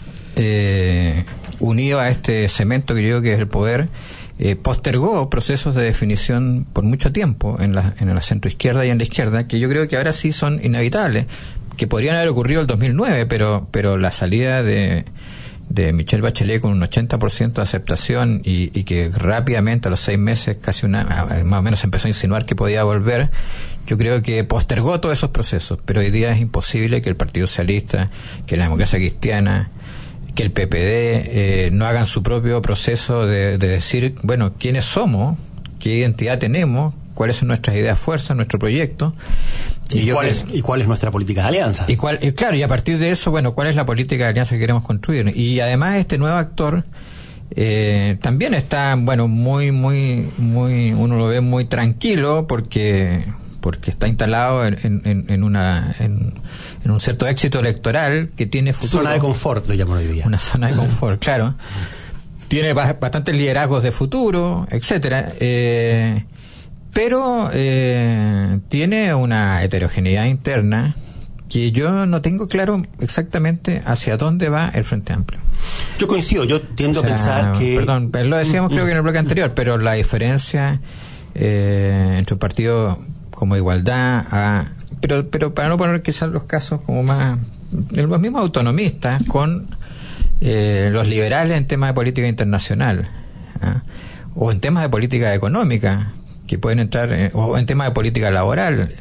Eh, unido a este cemento que yo creo que es el poder, eh, postergó procesos de definición por mucho tiempo en la, en la centroizquierda y en la izquierda, que yo creo que ahora sí son inevitables, que podrían haber ocurrido el dos mil nueve, pero pero la salida de de Michelle Bachelet con un ochenta por ciento de aceptación y, y que rápidamente a los seis meses, casi una, más o menos empezó a insinuar que podía volver, yo creo que postergó todos esos procesos, pero hoy día es imposible que el Partido Socialista, que la Democracia Cristiana, que el P P D eh, no hagan su propio proceso de, de decir, bueno, quiénes somos, qué identidad tenemos, cuáles son nuestras ideas fuerzas, nuestro proyecto. ¿Y, ¿Y, cuál es, ¿Y cuál es nuestra política de alianzas? Y cuál, y claro, y a partir de eso, bueno, ¿cuál es la política de alianza que queremos construir? Y además este nuevo actor eh, también está, bueno, muy, muy, muy, uno lo ve muy tranquilo porque porque está instalado en, en, en una en, en un cierto éxito electoral que tiene futuro. Zona de confort, lo llaman hoy día. Una zona de confort, claro. Tiene bastantes liderazgos de futuro, etcétera. Eh, pero eh, tiene una heterogeneidad interna que yo no tengo claro exactamente hacia dónde va el Frente Amplio. Yo coincido, yo tiendo o sea, a pensar que... Perdón, lo decíamos mm, creo que en el bloque anterior, pero la diferencia eh, entre un partido como Igualdad, a, pero pero para no poner quizás los casos como más... los mismos autonomistas con eh, los liberales en temas de política internacional, ¿eh? O en temas de política económica, que pueden entrar, eh, o en temas de política laboral.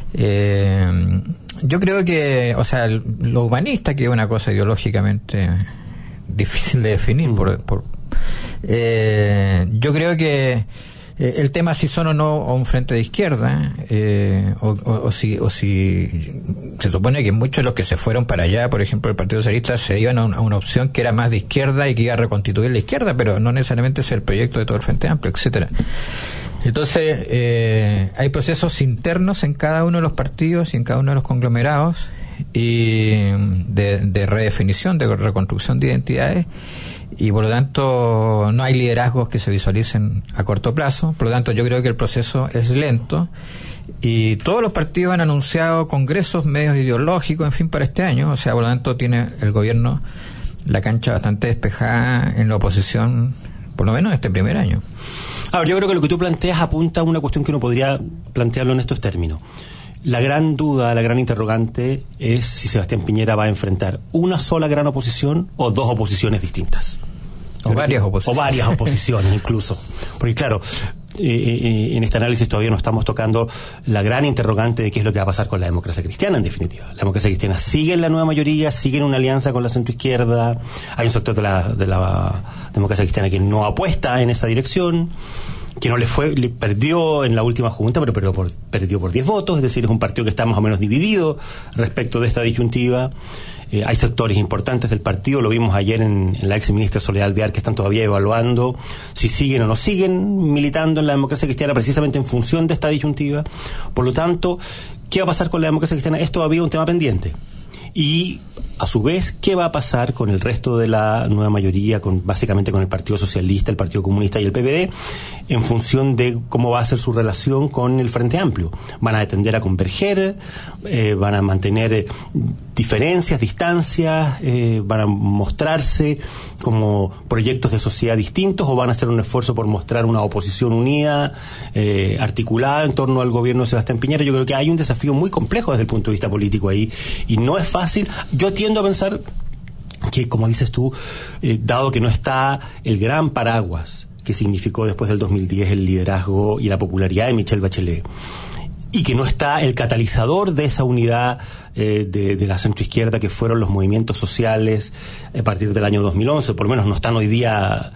Eh, yo creo que, o sea, lo humanista, que es una cosa ideológicamente difícil de definir, mm. por, por eh, yo creo que eh, el tema si son o no un frente de izquierda, eh, o, o, o si o si se supone que muchos de los que se fueron para allá, por ejemplo el Partido Socialista, se iban a una, a una opción que era más de izquierda y que iba a reconstituir la izquierda, pero no necesariamente es el proyecto de todo el Frente Amplio, etcétera. Entonces, eh, hay procesos internos en cada uno de los partidos y en cada uno de los conglomerados y de, de redefinición, de reconstrucción de identidades, y por lo tanto no hay liderazgos que se visualicen a corto plazo. Por lo tanto, yo creo que el proceso es lento y todos los partidos han anunciado congresos, medios ideológicos, en fin, para este año. O sea, por lo tanto, tiene el gobierno la cancha bastante despejada en la oposición, por lo menos este primer año. Ahora, yo creo que lo que tú planteas apunta a una cuestión que uno podría plantearlo en estos términos. La gran duda, la gran interrogante es si Sebastián Piñera va a enfrentar una sola gran oposición o dos oposiciones distintas. O varias oposiciones. O varias oposiciones incluso. Porque claro, eh, eh, en este análisis todavía no estamos tocando la gran interrogante de qué es lo que va a pasar con la democracia cristiana, en definitiva. La democracia cristiana sigue en la nueva mayoría, sigue en una alianza con la centroizquierda. Hay un sector de la, de la democracia cristiana que no apuesta en esa dirección, que no le fue, le perdió en la última junta, pero, pero por, perdió por diez votos, es decir, es un partido que está más o menos dividido respecto de esta disyuntiva. Eh, hay sectores importantes del partido, lo vimos ayer en, en la ex ministra Soledad Alvear, que están todavía evaluando si siguen o no siguen militando en la democracia cristiana precisamente en función de esta disyuntiva. Por lo tanto, ¿qué va a pasar con la democracia cristiana? Es todavía un tema pendiente. Y a su vez, ¿qué va a pasar con el resto de la nueva mayoría, con básicamente con el Partido Socialista, el Partido Comunista y el P P D, en función de cómo va a ser su relación con el Frente Amplio? ¿Van a tender a converger? Eh, ¿Van a mantener eh, diferencias, distancias? Eh, ¿Van a mostrarse como proyectos de sociedad distintos o van a hacer un esfuerzo por mostrar una oposición unida, eh, articulada en torno al gobierno de Sebastián Piñera? Yo creo que hay un desafío muy complejo desde el punto de vista político ahí y no es fácil. Yo tiendo a pensar que, como dices tú, eh, dado que no está el gran paraguas que significó después del dos mil diez el liderazgo y la popularidad de Michelle Bachelet, y que no está el catalizador de esa unidad eh, de, de la centroizquierda que fueron los movimientos sociales a partir del año dos mil once, por lo menos no están hoy día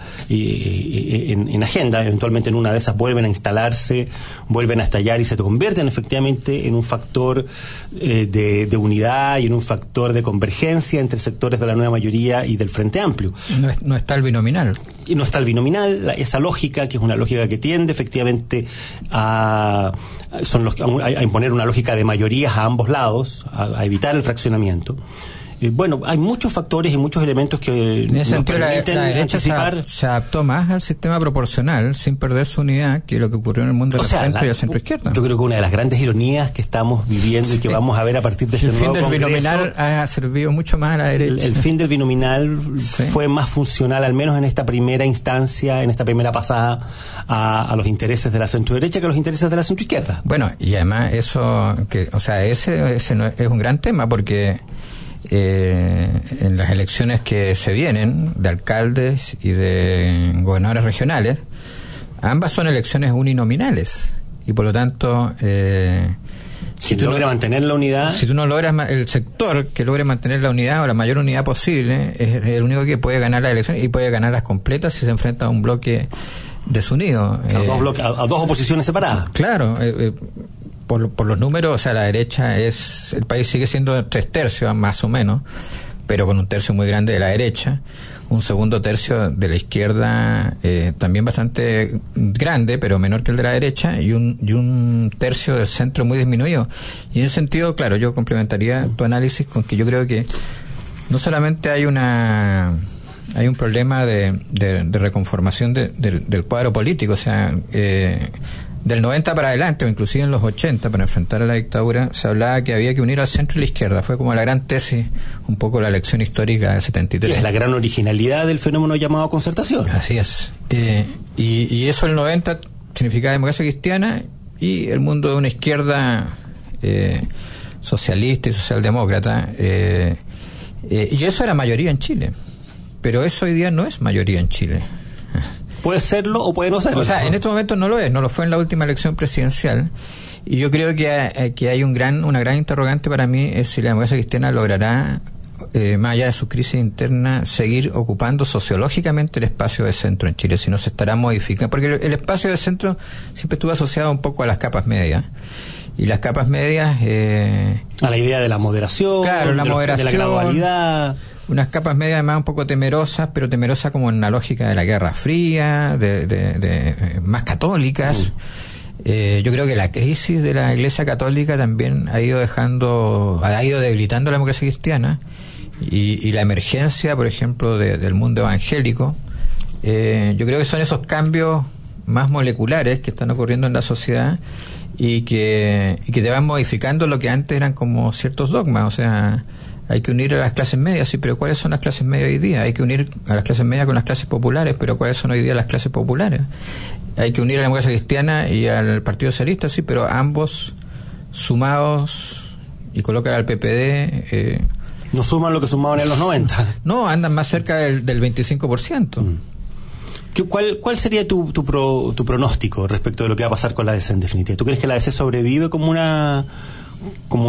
eh, en, en agenda. Eventualmente en una de esas vuelven a instalarse, vuelven a estallar y se convierten efectivamente en un factor eh, de, de unidad y en un factor de convergencia entre sectores de la nueva mayoría y del Frente Amplio. No, es, no está el binominal. Y no está el binominal, la, esa lógica que es una lógica que tiende efectivamente a son los a, a imponer una lógica de mayorías a ambos lados, a, a evitar el fraccionamiento. Eh, bueno, hay muchos factores y muchos elementos que en ese nos sentido, permiten la, la derecha anticipar. Se, se adaptó más al sistema proporcional sin perder su unidad que lo que ocurrió en el mundo del centro la, y la centroizquierda. Yo creo que una de las grandes ironías que estamos viviendo y que vamos a ver a partir de este el nuevo fin del Congreso, binominal ha servido mucho más a la derecha. El, el fin del binominal sí. fue más funcional, al menos en esta primera instancia, en esta primera pasada, a, a los intereses de la centroderecha que a los intereses de la centroizquierda. Bueno, y además eso, que, o sea, ese, ese no es, es un gran tema porque eh, en las elecciones que se vienen de alcaldes y de gobernadores regionales, ambas son elecciones uninominales y por lo tanto eh, si tú logra mantener la unidad, si tú no logras ma- el sector que logre mantener la unidad o la mayor unidad posible es el único que puede ganar las elecciones y puede ganarlas completas si se enfrenta a un bloque desunido, a, eh, dos, bloque, a, a dos oposiciones separadas. Claro, eh, eh, por, por los números, o sea, la derecha es, el país sigue siendo tres tercios más o menos, pero con un tercio muy grande de la derecha, un segundo tercio de la izquierda eh, también bastante grande, pero menor que el de la derecha, y un, y un tercio del centro muy disminuido. Y en ese sentido, claro, yo complementaría tu análisis con que yo creo que no solamente hay una hay un problema de, de, de reconformación de, de, del cuadro político, o sea, eh, del noventa para adelante, o inclusive en los ochenta, para enfrentar a la dictadura, se hablaba que había que unir al centro y la izquierda. Fue como la gran tesis, un poco la lección histórica del setenta y tres. Que es la gran originalidad del fenómeno llamado concertación. Así es. Eh, y, y eso en el noventa significaba democracia cristiana y el mundo de una izquierda eh, socialista y socialdemócrata. Eh, eh, y eso era mayoría en Chile. Pero eso hoy día no es mayoría en Chile. Puede serlo o puede no serlo. O sea, en este momento no lo es, no lo fue en la última elección presidencial. Y yo creo que, eh, que hay un gran, una gran interrogante para mí es si la democracia cristiana logrará, eh, más allá de su crisis interna, seguir ocupando sociológicamente el espacio de centro en Chile, si no se estará modificando. Porque el, el espacio de centro siempre estuvo asociado un poco a las capas medias. Y las capas medias... Eh, a la idea de la moderación, claro, la de, moderación, de la gradualidad... Unas capas medias además un poco temerosas, pero temerosas como en la lógica de la Guerra Fría, de, de, de eh, más católicas. Mm. Eh, yo creo que la crisis de la Iglesia Católica también ha ido dejando, ha ido debilitando la democracia cristiana y, y la emergencia, por ejemplo, de, del mundo evangélico. Eh, yo creo que son esos cambios más moleculares que están ocurriendo en la sociedad y que, y que te van modificando lo que antes eran como ciertos dogmas, o sea... Hay que unir a las clases medias, sí, pero ¿cuáles son las clases medias hoy día? Hay que unir a las clases medias con las clases populares, pero ¿cuáles son hoy día las clases populares? Hay que unir a la democracia cristiana y al Partido Socialista, sí, pero ambos sumados y colocar al P P D... Eh, no suman lo que sumaban en los noventa. No, andan más cerca del, del veinticinco por ciento. Mm. ¿Qué, cuál, ¿Cuál sería tu, tu, pro, tu pronóstico respecto de lo que va a pasar con la D C en definitiva? ¿Tú crees que la D C sobrevive como una... como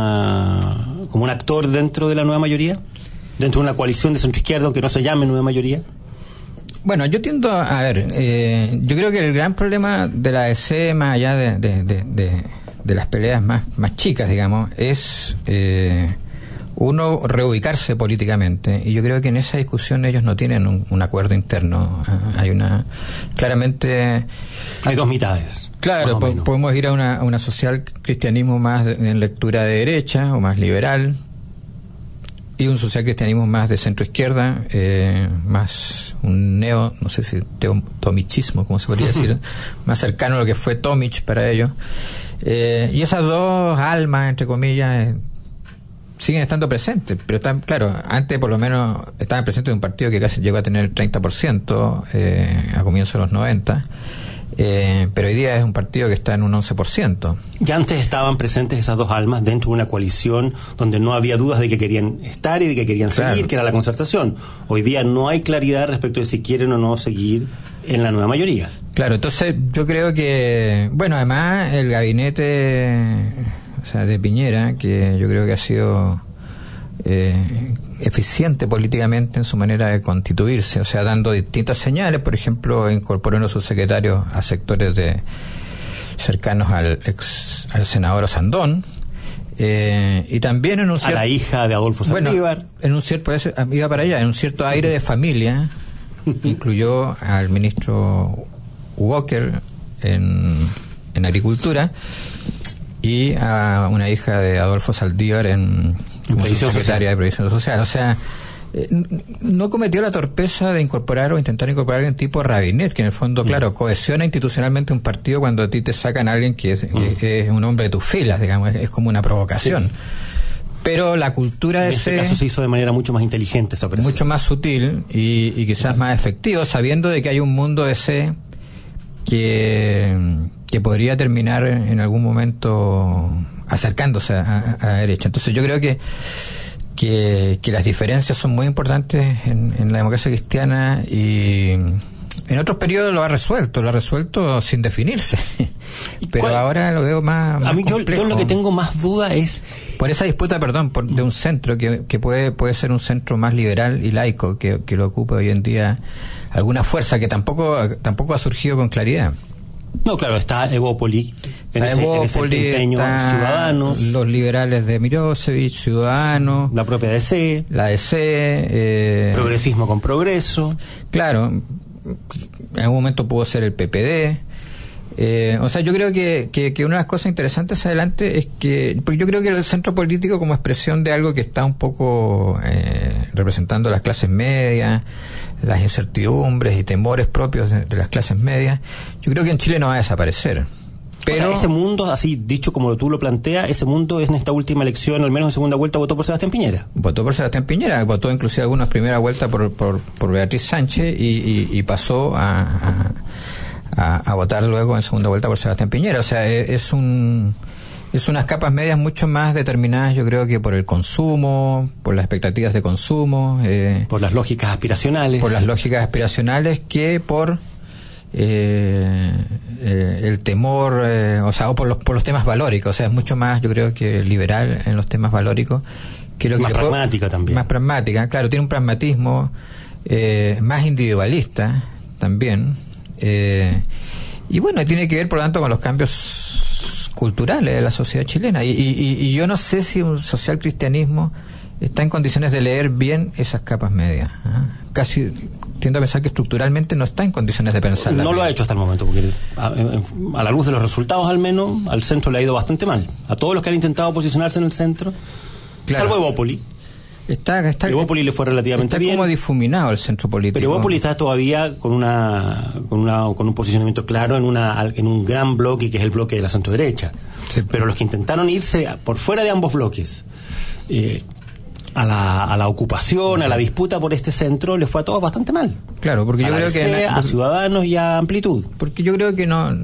una como un actor dentro de la nueva mayoría, dentro de una coalición de centro izquierda, aunque no se llame nueva mayoría? Bueno, yo tiendo a, a ver, eh, yo creo que el gran problema de la A D C, más allá de, de, de, de, de las peleas más, más chicas, digamos, es eh, uno reubicarse políticamente, y yo creo que en esa discusión ellos no tienen un, un acuerdo interno. Hay una, claramente... Hay dos mitades. Claro, po- podemos ir a una, a una social cristianismo más de, en lectura de derecha o más liberal, y un social cristianismo más de centro izquierda, eh, más un neo, no sé si teo, tomichismo, como se podría decir, más cercano a lo que fue Tomich para ellos. Eh, y esas dos almas, entre comillas, eh, siguen estando presentes, pero están, claro, antes por lo menos estaban presentes en un partido que casi llegó a tener el treinta por ciento eh, a comienzos de los noventa. Eh, pero hoy día es un partido que está en un once por ciento. Ya antes estaban presentes esas dos almas dentro de una coalición donde no había dudas de que querían estar y de que querían seguir, claro, que era la concertación. Hoy día no hay claridad respecto de si quieren o no seguir en la nueva mayoría. Claro, entonces yo creo que, bueno, además el gabinete, o sea, de Piñera, que yo creo que ha sido eh, eficiente políticamente en su manera de constituirse, o sea, dando distintas señales, por ejemplo, incorporando a sus secretarios a sectores de cercanos al ex al senador Osandón, eh, y también en un cierto, a la hija de Adolfo Saldívar, bueno, en un cierto, iba para allá, en un cierto aire de familia, incluyó al ministro Walker en, en Agricultura y a una hija de Adolfo Saldívar en como secretaria de Previsión Social. O sea, eh, no cometió la torpeza de incorporar o intentar incorporar a alguien tipo Rabinet, que en el fondo, mm. claro, cohesiona institucionalmente un partido cuando a ti te sacan a alguien que es, mm. que es un hombre de tus filas, digamos, es, es como una provocación. Sí. Pero la cultura de ese... En este caso se hizo de manera mucho más inteligente esa operación. Mucho más sutil y, y quizás más efectivo, sabiendo de que hay un mundo de ese que, que podría terminar en algún momento acercándose a, a, a la derecha. Entonces yo creo que que, que las diferencias son muy importantes en, en la democracia cristiana, y en otros periodos lo ha resuelto, lo ha resuelto sin definirse. Pero ¿cuál? Ahora lo veo más, más a mí yo, complejo. yo lo que tengo más duda es por esa disputa, perdón, por, de un centro que, que puede puede ser un centro más liberal y laico, que, que lo ocupa hoy en día alguna fuerza que tampoco tampoco ha surgido con claridad. No, claro, está Evópoli, en está ese, Evópoli, en ese empeño, está Ciudadanos, los liberales de Mirosevic, Ciudadanos, la propia D C, la D C, eh, Progresismo con Progreso. Claro, en algún momento pudo ser el P P D. Eh, o sea, yo creo que, que, que una de las cosas interesantes adelante es que, porque yo creo que el centro político, como expresión de algo que está un poco eh, representando las clases medias, las incertidumbres y temores propios de, de las clases medias, yo creo que en Chile no va a desaparecer. Pero o sea, ese mundo, así dicho como tú lo planteas, ese mundo en esta última elección, al menos en segunda vuelta, votó por Sebastián Piñera. Votó por Sebastián Piñera, votó inclusive algunas primera vuelta por, por, por Beatriz Sánchez y, y, y pasó a, a, a, a votar luego en segunda vuelta por Sebastián Piñera. O sea, es, es un... es unas capas medias mucho más determinadas, yo creo, que por el consumo, por las expectativas de consumo, eh, por las lógicas aspiracionales, por las lógicas aspiracionales que por eh, eh, el temor, eh, o sea, o por los por los temas valóricos. O sea, es mucho más, yo creo, que liberal en los temas valóricos, que lo que más le pragmática puedo, también, más pragmática, claro, tiene un pragmatismo eh, más individualista también, eh, y bueno, tiene que ver, por lo tanto, con los cambios culturales de la sociedad chilena, y, y, y yo no sé si un social cristianismo está en condiciones de leer bien esas capas medias. ¿eh? Casi tiendo a pensar que estructuralmente no está en condiciones de pensar. No lo ha hecho hasta el momento, porque a, a la luz de los resultados, al menos, al centro le ha ido bastante mal. A todos los que han intentado posicionarse en el centro, claro, salvo Evópoli. Está, está, Evópoli le fue relativamente está bien. Está como difuminado el centro político. Pero Evópoli está todavía con una, con una con un posicionamiento claro en una en un gran bloque que es el bloque de la centro derecha. Sí. Pero los que intentaron irse por fuera de ambos bloques, eh, a la, a la ocupación, a la disputa por este centro, les fue a todos bastante mal. Claro, porque a yo creo C, que a Ciudadanos y a Amplitud. Porque yo creo que no,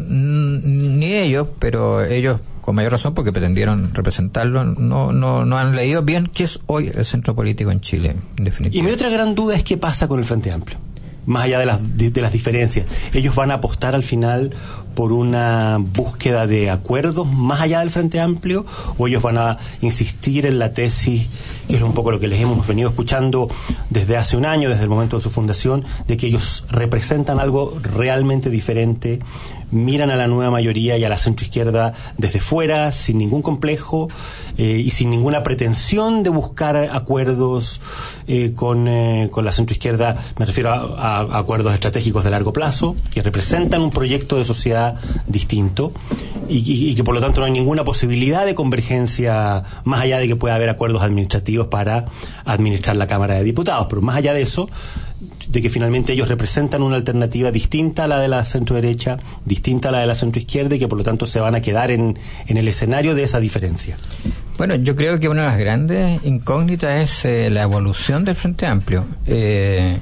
ni ellos, pero ellos con mayor razón, porque pretendieron representarlo, no no no han leído bien qué es hoy el centro político en Chile, en definitiva. Y mi otra gran duda es qué pasa con el Frente Amplio, más allá de las de, de las diferencias. Ellos van a apostar al final por una búsqueda de acuerdos más allá del Frente Amplio, o ellos van a insistir en la tesis, que es un poco lo que les hemos venido escuchando desde hace un año, desde el momento de su fundación, de que ellos representan algo realmente diferente, miran a la nueva mayoría y a la centroizquierda desde fuera, sin ningún complejo eh, y sin ninguna pretensión de buscar acuerdos eh, con, eh, con la centroizquierda. Me refiero a, a acuerdos estratégicos de largo plazo, que representan un proyecto de sociedad distinto y, y, y que por lo tanto no hay ninguna posibilidad de convergencia, más allá de que pueda haber acuerdos administrativos para administrar la Cámara de Diputados. Pero más allá de eso, de que finalmente ellos representan una alternativa distinta a la de la centro-derecha, distinta a la de la centro-izquierda, y que por lo tanto se van a quedar en, en el escenario de esa diferencia. Bueno, yo creo que una de las grandes incógnitas es eh, la evolución del Frente Amplio. Eh,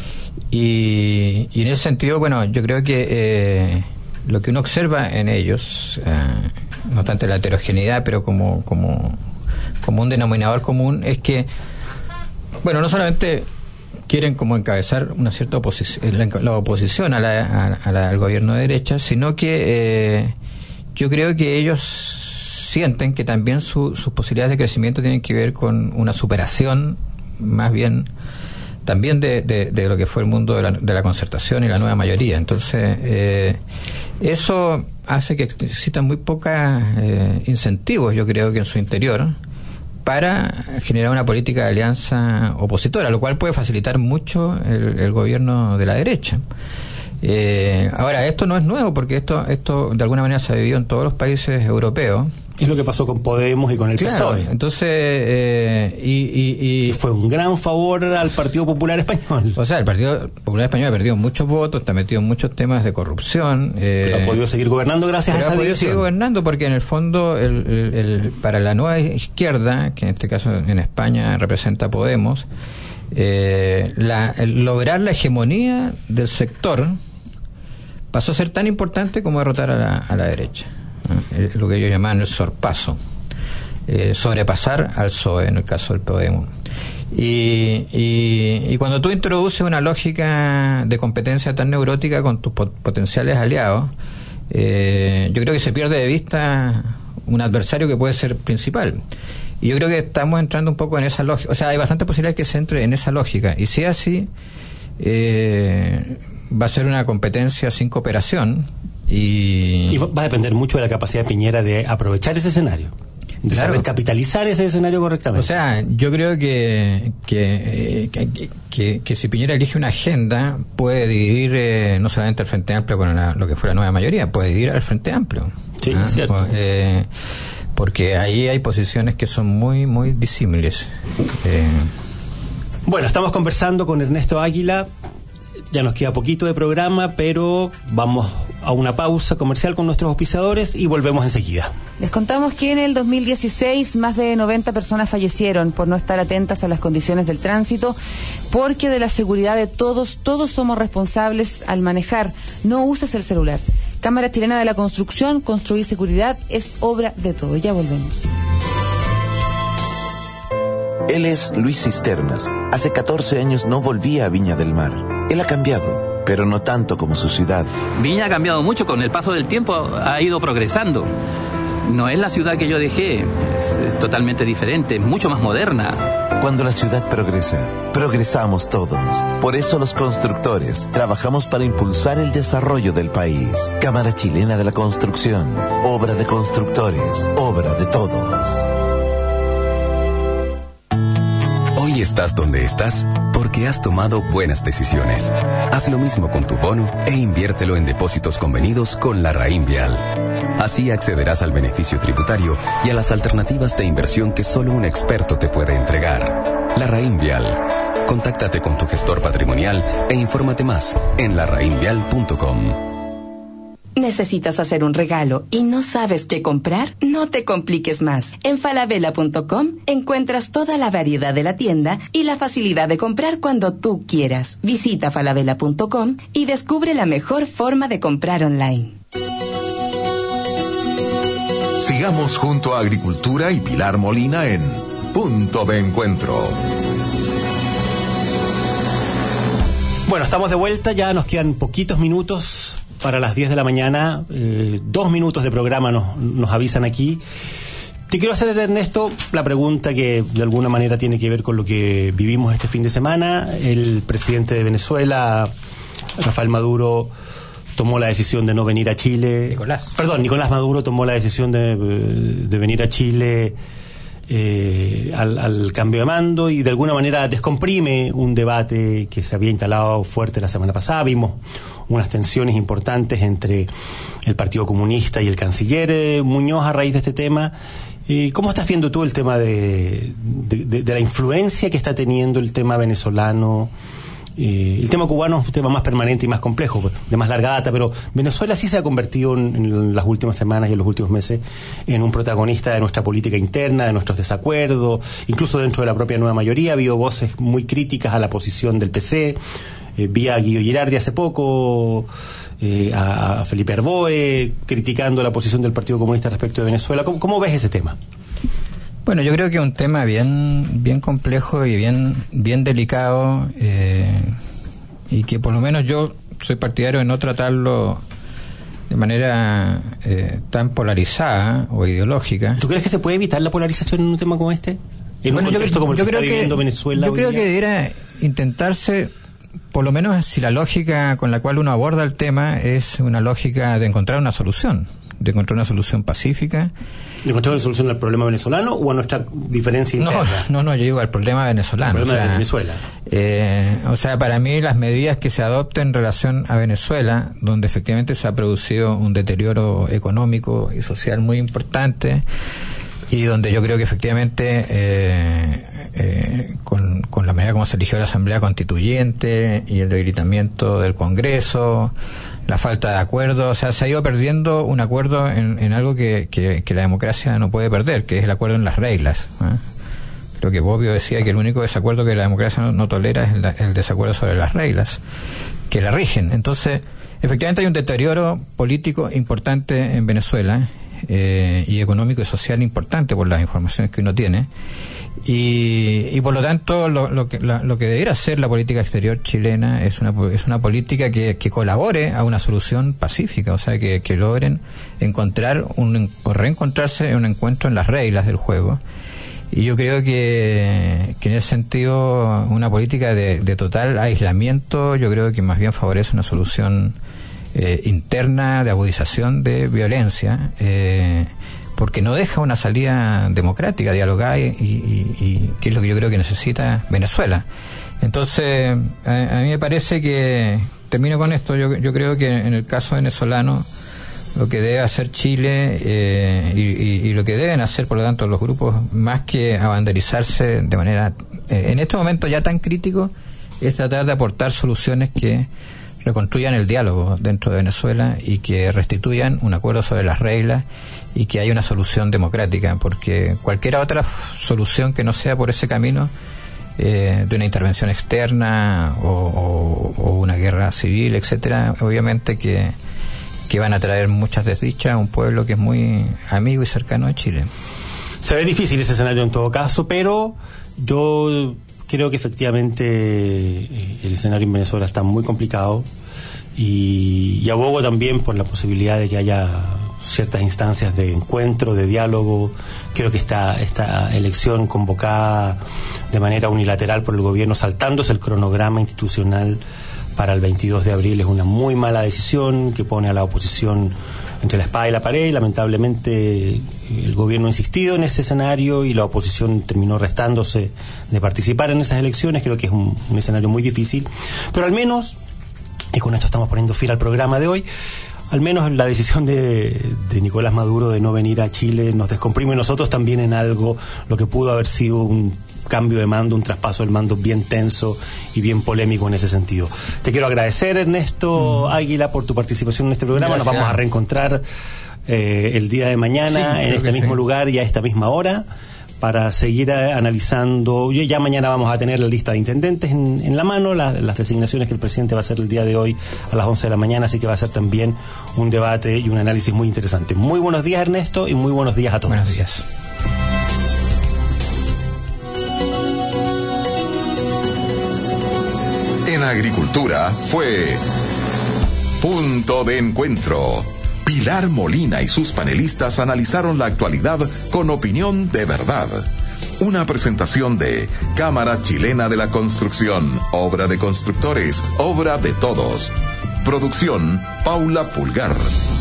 y, y en ese sentido, bueno, yo creo que eh, lo que uno observa en ellos, eh, no tanto la heterogeneidad, pero como, como, como un denominador común, es que, bueno, no solamente quieren como encabezar una cierta oposición, la, la oposición a la, a, a la, al gobierno de derecha, sino que eh, yo creo que ellos sienten que también su, sus posibilidades de crecimiento tienen que ver con una superación, más bien también de, de, de lo que fue el mundo de la, de la concertación y la nueva mayoría. Entonces, eh, eso hace que existan muy pocos eh, incentivos, yo creo que en su interior, para generar una política de alianza opositora, lo cual puede facilitar mucho el, el gobierno de la derecha. Eh, ahora, esto no es nuevo, porque esto esto de alguna manera se ha vivido en todos los países europeos. Es lo que pasó con Podemos y con el claro, P S O E. Entonces, eh, y, y, y fue un gran favor al Partido Popular Español. O sea, el Partido Popular Español ha perdido muchos votos, está metido en muchos temas de corrupción. Eh, pero ha podido seguir gobernando gracias a esa división. Ha podido división. seguir gobernando porque en el fondo, el, el, el, para la nueva izquierda, que en este caso en España representa Podemos, eh, la, el lograr la hegemonía del sector pasó a ser tan importante como derrotar a la, a la derecha. Lo que ellos llamaban el sorpaso. eh, sobrepasar al P S O E en el caso del Podemos. Y, y, y cuando tú introduces una lógica de competencia tan neurótica con tus pot- potenciales aliados, eh, yo creo que se pierde de vista un adversario que puede ser principal. Y yo creo que estamos entrando un poco en esa lógica. O sea, hay bastantes posibilidades que se entre en esa lógica. Y si es así, eh, va a ser una competencia sin cooperación. Y, y va a depender mucho de la capacidad de Piñera de aprovechar ese escenario. De claro. saber capitalizar ese escenario correctamente. O sea, yo creo que que, que, que, que si Piñera elige una agenda, puede dividir eh, no solamente el Frente Amplio con la, lo que fue la nueva mayoría, puede dividir al Frente Amplio. Sí, ¿ah? es cierto. Eh, porque ahí hay posiciones que son muy, muy disímiles. Eh, bueno, estamos conversando con Ernesto Águila. Ya nos queda poquito de programa, pero vamos a una pausa comercial con nuestros auspiciadores y volvemos enseguida. Les contamos que en el dos mil dieciséis más de noventa personas fallecieron por no estar atentas a las condiciones del tránsito, porque de la seguridad de todos, todos somos responsables al manejar. No uses el celular. Cámara Chilena de la Construcción, construir seguridad es obra de todos. Ya volvemos. Él es Luis Cisternas. Hace catorce años no volvía a Viña del Mar. Él ha cambiado, pero no tanto como su ciudad. Viña ha cambiado mucho, con el paso del tiempo ha ido progresando. No es la ciudad que yo dejé, es totalmente diferente, mucho más moderna. Cuando la ciudad progresa, progresamos todos. Por eso los constructores trabajamos para impulsar el desarrollo del país. Cámara Chilena de la Construcción, obra de constructores, obra de todos. Hoy estás donde estás porque has tomado buenas decisiones. Haz lo mismo con tu bono e inviértelo en depósitos convenidos con la Raín Vial. Así accederás al beneficio tributario y a las alternativas de inversión que solo un experto te puede entregar. La Raín Vial. Contáctate con tu gestor patrimonial e infórmate más en la raín vial punto com. ¿Necesitas hacer un regalo y no sabes qué comprar? No te compliques más. En falabella punto com encuentras toda la variedad de la tienda y la facilidad de comprar cuando tú quieras. Visita falabella punto com y descubre la mejor forma de comprar online. Sigamos junto a Agricultura y Pilar Molina en Punto de Encuentro. Bueno, estamos de vuelta, ya nos quedan poquitos minutos para las diez de la mañana, eh, dos minutos de programa nos, nos avisan aquí. Te quiero hacer, Ernesto, la pregunta que de alguna manera tiene que ver con lo que vivimos este fin de semana. El presidente de Venezuela, Rafael Maduro, tomó la decisión de no venir a Chile. Nicolás. Perdón, Nicolás Maduro tomó la decisión de, de venir a Chile eh, al, al cambio de mando y de alguna manera descomprime un debate que se había instalado fuerte la semana pasada. Vimos unas tensiones importantes entre el Partido Comunista y el canciller eh, Muñoz a raíz de este tema. Eh, ¿Cómo estás viendo tú el tema de, de, de, de la influencia que está teniendo el tema venezolano? Eh, el tema cubano es un tema más permanente y más complejo, de más larga data, pero Venezuela sí se ha convertido en, en las últimas semanas y en los últimos meses en un protagonista de nuestra política interna, de nuestros desacuerdos, incluso dentro de la propia nueva mayoría. Ha habido voces muy críticas a la posición del P C. Eh, vi a Guido Girardi hace poco, eh, a, a Felipe Arboe, criticando la posición del Partido Comunista respecto de Venezuela. ¿Cómo, cómo ves ese tema? Bueno, yo creo que es un tema bien bien complejo y bien bien delicado, eh, y que por lo menos yo soy partidario de no tratarlo de manera eh, tan polarizada o ideológica. ¿Tú crees que se puede evitar la polarización en un tema como este? En bueno, un contexto yo, como el yo que creo está que, viviendo Venezuela. Yo creo día? que debiera intentarse, por lo menos si la lógica con la cual uno aborda el tema es una lógica de encontrar una solución, de encontrar una solución pacífica. ¿De encontrar una solución al problema venezolano o a nuestra diferencia interna? No, no, no, yo digo al problema venezolano. El problema o sea, de Venezuela. Eh, o sea, para mí las medidas que se adopten en relación a Venezuela, donde efectivamente se ha producido un deterioro económico y social muy importante, y donde yo creo que efectivamente eh, eh, con, con la manera como se eligió la Asamblea Constituyente y el debilitamiento del Congreso, la falta de acuerdo, o sea, se ha ido perdiendo un acuerdo en, en algo que, que, que la democracia no puede perder, que es el acuerdo en las reglas, ¿eh? Creo que Bobbio decía que el único desacuerdo que la democracia no, no tolera es el, el desacuerdo sobre las reglas que la rigen. Entonces, efectivamente hay un deterioro político importante en Venezuela, eh, y económico y social importante por las informaciones que uno tiene. Y, y por lo tanto, lo, lo, que, la, lo que debiera ser la política exterior chilena es una, es una política que, que colabore a una solución pacífica, o sea, que, que logren encontrar un, o reencontrarse en un encuentro en las reglas del juego. Y yo creo que, que en ese sentido, una política de, de total aislamiento, yo creo que más bien favorece una solución eh, interna de agudización de violencia, eh, porque no deja una salida democrática, dialogada, y, y, y que es lo que yo creo que necesita Venezuela. Entonces, a, a mí me parece que, termino con esto, yo, yo creo que en el caso venezolano, lo que debe hacer Chile eh, y, y, y lo que deben hacer, por lo tanto, los grupos, más que abanderizarse de manera, eh, en este momento ya tan crítico, es tratar de aportar soluciones que reconstruyan el diálogo dentro de Venezuela y que restituyan un acuerdo sobre las reglas y que haya una solución democrática, porque cualquier otra solución que no sea por ese camino eh, de una intervención externa o, o, o una guerra civil, etcétera, obviamente que, que van a traer muchas desdichas a un pueblo que es muy amigo y cercano a Chile. Se ve difícil ese escenario en todo caso, pero yo creo que efectivamente el escenario en Venezuela está muy complicado y, y abogo también por la posibilidad de que haya ciertas instancias de encuentro, de diálogo. Creo que esta, esta elección convocada de manera unilateral por el gobierno, saltándose el cronograma institucional para el veintidós de abril, es una muy mala decisión que pone a la oposición entre la espada y la pared. Lamentablemente el gobierno ha insistido en ese escenario y la oposición terminó restándose de participar en esas elecciones. Creo que es un, un escenario muy difícil, pero al menos, y con esto estamos poniendo fin al programa de hoy, al menos la decisión de, de Nicolás Maduro de no venir a Chile nos descomprime nosotros también en algo, lo que pudo haber sido un cambio de mando, un traspaso del mando bien tenso y bien polémico en ese sentido. Te quiero agradecer, Ernesto mm. Águila, por tu participación en este programa. Gracias. Nos vamos a reencontrar eh, el día de mañana, sí, en este mismo sí. lugar y a esta misma hora, para seguir eh, analizando. Ya mañana vamos a tener la lista de intendentes en, en la mano, la, las designaciones que el presidente va a hacer el día de hoy a las once de la mañana, así que va a ser también un debate y un análisis muy interesante. Muy buenos días, Ernesto, y muy buenos días a todos. Buenos días. En agricultura fue Punto de Encuentro. Pilar Molina y sus panelistas analizaron la actualidad con opinión de verdad. Una presentación de Cámara Chilena de la Construcción, obra de constructores, obra de todos. Producción Paula Pulgar.